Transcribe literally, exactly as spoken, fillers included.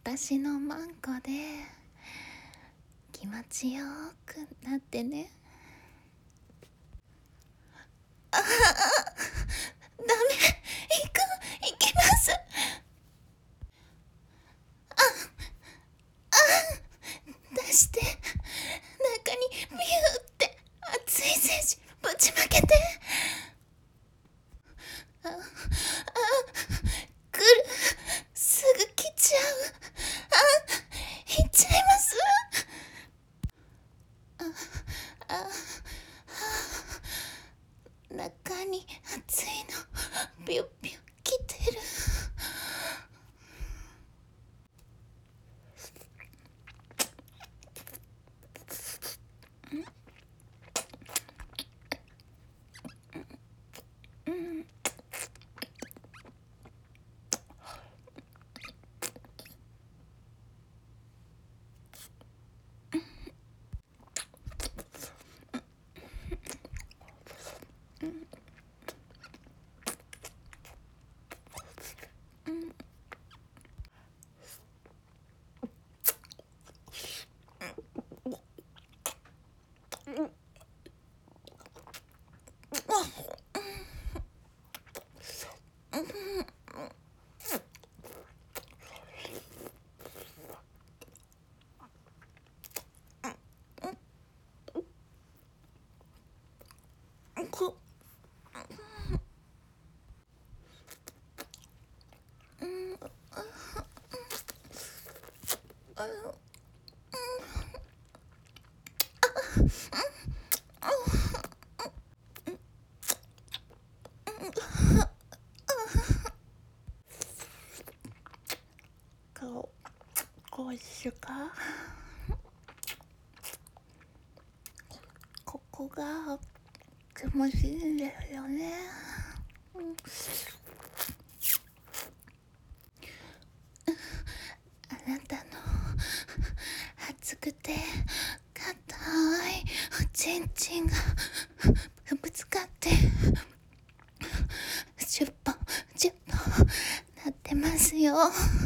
私のマンコで気持ちよくなってね。ああ、ダメ、行く、行きます。あ、あ、出して、中にビューって熱い精子ぶちまけて。あ、あ、来る、すぐ来ちゃう。あ、行っちゃいます。あ、あ、はあ、中に熱いのビュッビュッ来てる。こここうしかここが気持ちいいんですよね。うん、あなたの熱くて硬いおちんちんがぶつかってじゅっぽんじゅっぽんなってますよ。